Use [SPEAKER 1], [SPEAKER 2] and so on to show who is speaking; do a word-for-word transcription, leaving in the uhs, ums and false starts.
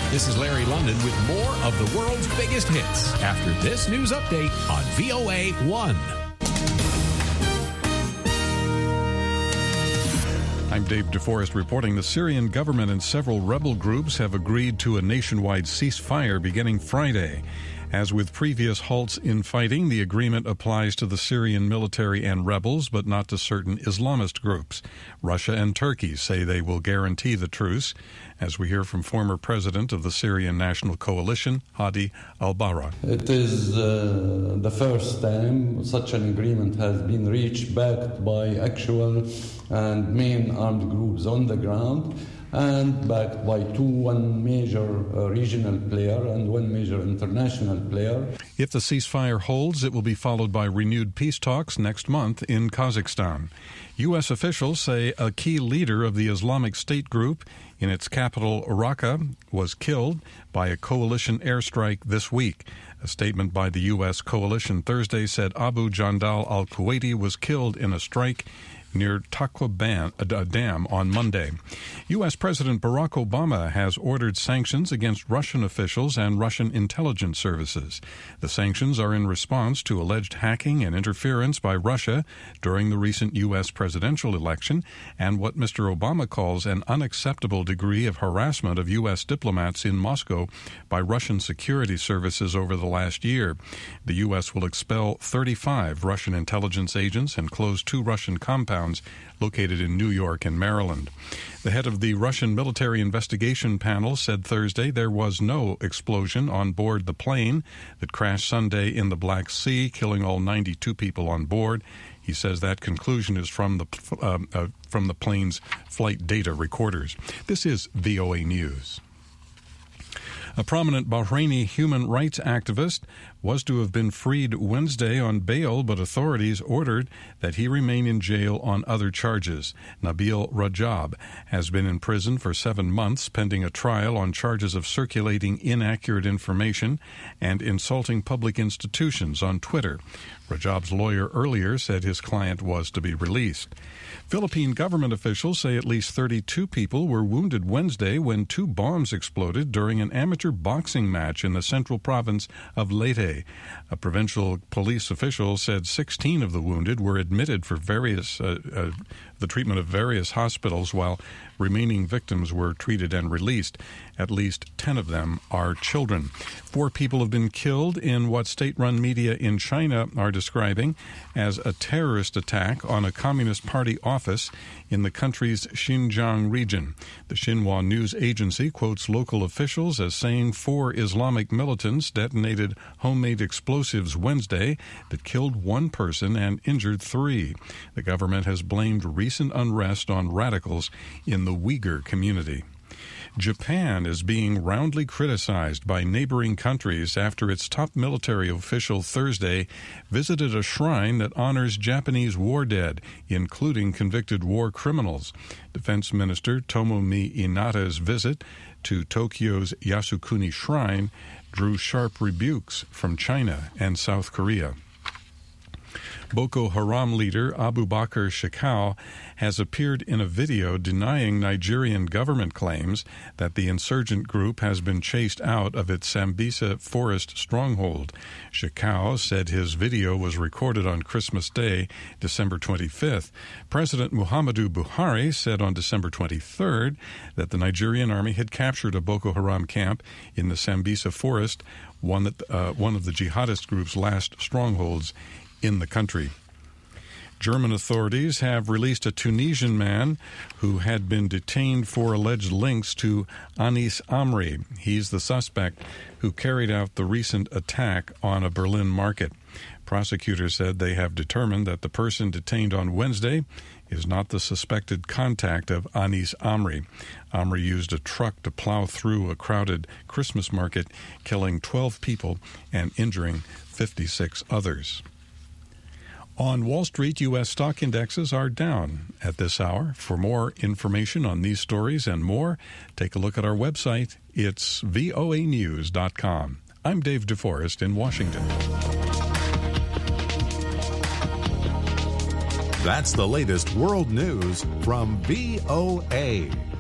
[SPEAKER 1] This is Larry London with more of the world's biggest hits after this news update on V O A one.
[SPEAKER 2] I'm Dave DeForest reporting the Syrian government and several rebel groups have agreed to a nationwide ceasefire beginning Friday. As with previous halts in fighting, the agreement applies to the Syrian military and rebels, but not to certain Islamist groups. Russia and Turkey say they will guarantee the truce, as we hear from former president of the Syrian National Coalition, Hadi al-Barra.
[SPEAKER 3] It is uh, the first time such an agreement has been reached, backed by actual and main armed groups on the ground, and backed by two, one major uh, regional player and one major international player.
[SPEAKER 2] If the ceasefire holds, it will be followed by renewed peace talks next month in Kazakhstan. U S officials say a key leader of the Islamic State group in its capital, Raqqa, was killed by a coalition airstrike this week. A statement by the U S coalition Thursday said Abu Jandal al-Kuwaiti was killed in a strike near Taqwa Dam on Monday. U S. President Barack Obama has ordered sanctions against Russian officials and Russian intelligence services. The sanctions are in response to alleged hacking and interference by Russia during the recent U S presidential election and what Mister Obama calls an unacceptable degree of harassment of U S diplomats in Moscow by Russian security services over the last year. The U S will expel thirty-five Russian intelligence agents and close two Russian compounds located in New York and Maryland. The head of the Russian military investigation panel said Thursday there was no explosion on board the plane that crashed Sunday in the Black Sea, killing all ninety-two people on board. He says that conclusion is from the uh, uh, from the plane's flight data recorders. This is V O A News. A prominent Bahraini human rights activist was to have been freed Wednesday on bail, but authorities ordered that he remain in jail on other charges. Nabil Rajab has been in prison for seven months pending a trial on charges of circulating inaccurate information and insulting public institutions on Twitter. Rajab's lawyer earlier said his client was to be released. Philippine government officials say at least thirty-two people were wounded Wednesday when two bombs exploded during an amateur boxing match in the central province of Leyte. A provincial police official said sixteen of the wounded were admitted for various uh, uh, the treatment of various hospitals, while remaining victims were treated and released. At least ten of them are children. Four people have been killed in what state-run media in China are describing as a terrorist attack on a Communist Party office in the country's Xinjiang region. The Xinhua news agency quotes local officials as saying four Islamic militants detonated homemade explosives Wednesday that killed one person and injured three. The government has blamed recent unrest on radicals in the Uyghur community. Japan is being roundly criticized by neighboring countries after its top military official Thursday visited a shrine that honors Japanese war dead, including convicted war criminals. Defense Minister Tomomi Inata's visit to Tokyo's Yasukuni Shrine drew sharp rebukes from China and South Korea. Boko Haram leader Abu Bakr Shekau has appeared in a video denying Nigerian government claims that the insurgent group has been chased out of its Sambisa forest stronghold. Shekau said his video was recorded on Christmas Day, December twenty-fifth. President Muhammadu Buhari said on December twenty-third that the Nigerian army had captured a Boko Haram camp in the Sambisa forest, one, that, uh, one of the jihadist group's last strongholds in the country. German authorities have released a Tunisian man who had been detained for alleged links to Anis Amri. He's the suspect who carried out the recent attack on a Berlin market. Prosecutors said they have determined that the person detained on Wednesday is not the suspected contact of Anis Amri. Amri used a truck to plow through a crowded Christmas market, killing twelve people and injuring fifty-six others. On Wall Street, U S stock indexes are down at this hour. For more information on these stories and more, take a look at our website. It's V O A news dot com. I'm Dave DeForest in Washington.
[SPEAKER 4] That's the latest world news from V O A.